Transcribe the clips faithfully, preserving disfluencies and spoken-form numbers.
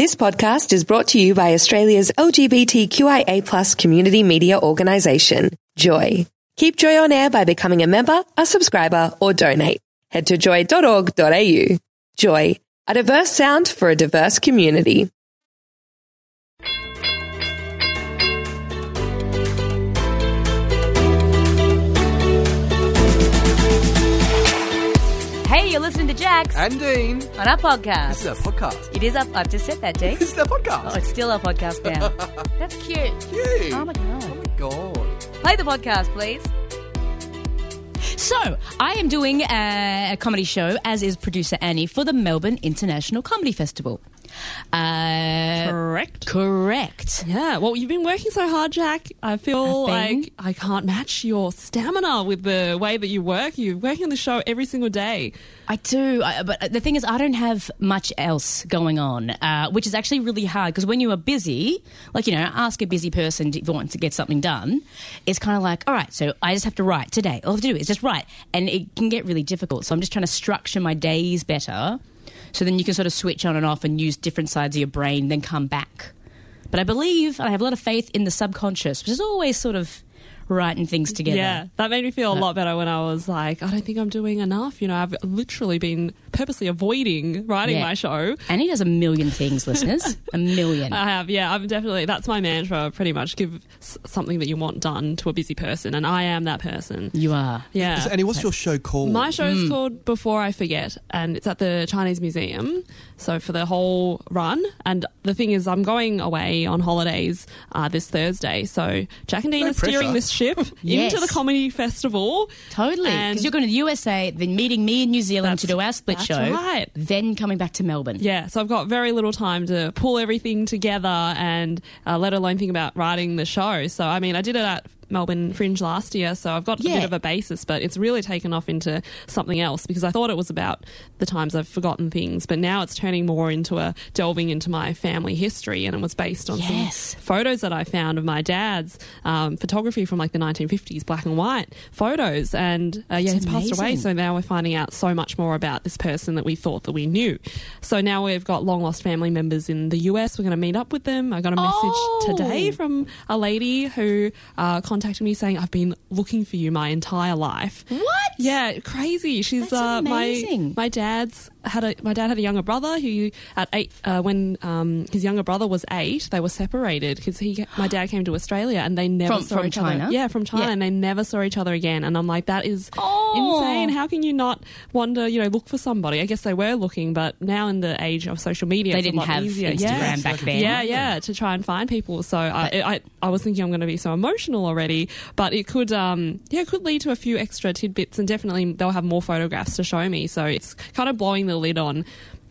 This podcast is brought to you by Australia's L G B T Q I A plus community media organisation, Joy. Keep Joy on air by becoming a member, a subscriber, or donate. Head to joy dot org dot a u. Joy, a diverse sound for a diverse community. Hey, you're listening to Jax And Dean. on our podcast. This is our podcast. It is up. I've just said that, Dean. This is our podcast. Oh, it's still our podcast now. That's cute. Cute. Oh my god. Oh my God. Play the podcast, please. So, I am doing a, a comedy show, as is producer Annie, for the Melbourne International Comedy Festival. Uh, Correct. correct. Yeah, well, you've been working so hard, Jack. I feel I've been. like I can't match your stamina with the way that you work. You're working on the show every single day. I do, I, but the thing is, I don't have much else going on, uh, which is actually really hard, because when you are busy, like, you know, ask a busy person if you want to get something done, it's kind of like, all right, so I just have to write today. All I have to do is just write, and it can get really difficult. So I'm just trying to structure my days better, so then you can sort of switch on and off and use different sides of your brain, then come back. But I believe, I have a lot of faith in the subconscious, which is always sort of writing things together. Yeah, that made me feel a lot better when I was like, I don't think I'm doing enough. You know, I've literally been purposely avoiding writing Yeah. my show. And he does a million things, listeners. A million. I have, yeah. I'm definitely, that's my mantra, pretty much. Give s- something that you want done to a busy person, and I am that person. You are. Yeah. So, Annie, what's your show called? My show is called Before I Forget, and it's at the Chinese Museum. So for the whole run, and the thing is, I'm going away on holidays uh, this Thursday. So Jack and Dean No are steering pressure. this ship Yes. into the comedy festival. Totally. And- Because you're going to the U S A, then meeting me in New Zealand to That's- do our split that's show, right. then coming back to Melbourne. Yeah, so I've got very little time to pull everything together, and uh, let alone think about writing the show. So I mean, I did it at Melbourne Fringe last year, so I've got a Yeah. bit of a basis, but it's really taken off into something else, because I thought it was about the times I've forgotten things, but now it's turning more into a delving into my family history, and it was based on Yes. some photos that I found of my dad's um, photography from like the nineteen fifties, black and white photos, and uh, yeah, That's he's passed away, amazing. so now we're finding out so much more about this person that we thought that we knew. So now we've got long lost family members in the U S. We're going to meet up with them. I got a message Oh. today from a lady who uh, contacted me saying, I've been looking for you my entire life. What? Yeah, crazy. She's That's uh, my amazing. my dad's had a my dad had a younger brother who at eight uh, when um, his younger brother was eight, they were separated because he my dad came to Australia and they never From- saw from each China? other. Yeah, from China, Yeah. and they never saw each other again. And I'm like, that is Oh. insane. How can you not wonder, you know, look for somebody? I guess they were looking, but now in the age of social media, They it's a didn't lot have easier. Instagram Yeah. back then. Yeah, yeah, to try and find people. So I, But- I, I was thinking I'm going to be so emotional already, but it could, um, yeah, it could lead to a few extra tidbits, and definitely they'll have more photographs to show me. So it's kind of blowing the lid on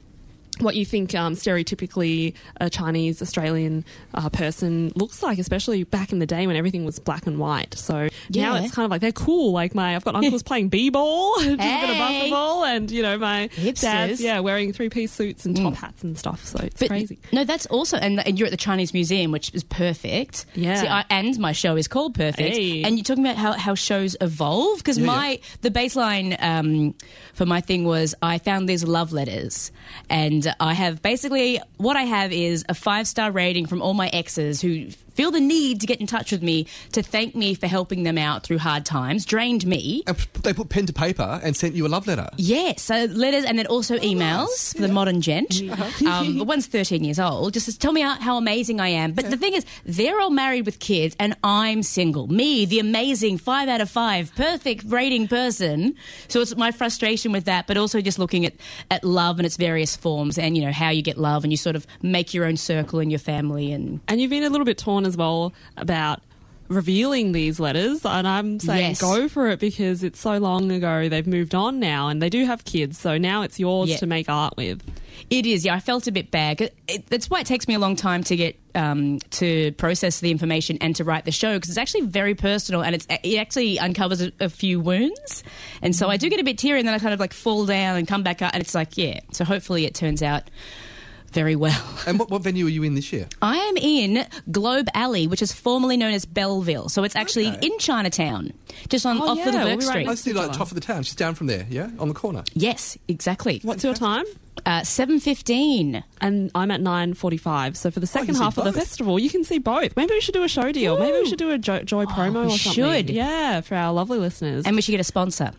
what you think um, stereotypically a Chinese Australian uh, person looks like, especially back in the day when everything was black and white. So now Yeah. it's kind of like they're cool. Like my, I've got uncles playing b-ball, just a bit of Hey. basketball, and you know my Hipsters. dad's yeah wearing three-piece suits and top hats and stuff. So it's But crazy. No, that's also, and, and you're at the Chinese Museum, which is perfect. Yeah. See, I, and my show is called Perfect. Hey. And you're talking about how, how shows evolve, because Yeah, my the baseline um, for my thing was I found these love letters, and I have basically what I have is a five star rating from all my exes who feel the need to get in touch with me to thank me for helping them out through hard times, drained me. And p- they put pen to paper and sent you a love letter. Yes, so letters and then also emails for the modern gent. Um, the one's thirteen years old, just to tell me how, how amazing I am. But the thing is, they're all married with kids and I'm single. Me, the amazing five out of five, perfect rating person. So it's my frustration with that, but also just looking at, at love and its various forms and, you know, how you get love and you sort of make your own circle in your family. And And you've been a little bit torn as well about revealing these letters, and I'm saying Yes. go for it, because it's so long ago. They've moved on now, and they do have kids, so now it's yours Yeah. to make art with. It is, yeah. I felt a bit bad. It, it, that's why it takes me a long time to get um, to process the information and to write the show, because it's actually very personal and it's it actually uncovers a, a few wounds. And so I do get a bit teary, and then I kind of like fall down and come back up, and it's like, yeah. So hopefully it turns out very well. And what, what venue are you in this year? I am in Globe Alley, which is formerly known as Belleville. So it's actually Okay. in Chinatown, just on Oh, off yeah, Little we'll Burke be right Street. I see like top of the town. She's down from there, yeah? On the corner. Yes, exactly. What's your time? Uh, seven fifteen. And I'm at nine forty-five. So for the second see half of the both. festival, you can see both. Maybe we should do a show deal. Maybe we should do a jo- Joy promo we or something. should. Yeah, for our lovely listeners. And we should get a sponsor.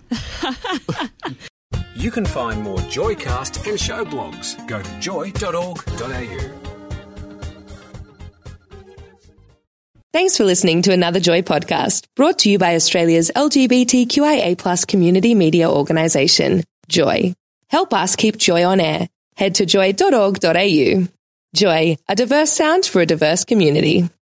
You can find more Joycast and show blogs. Go to joy dot org dot a u. Thanks for listening to another Joy podcast, brought to you by Australia's L G B T Q I A plus community media organisation, Joy. Help us keep Joy on air. Head to joy dot org dot a u. Joy, a diverse sound for a diverse community.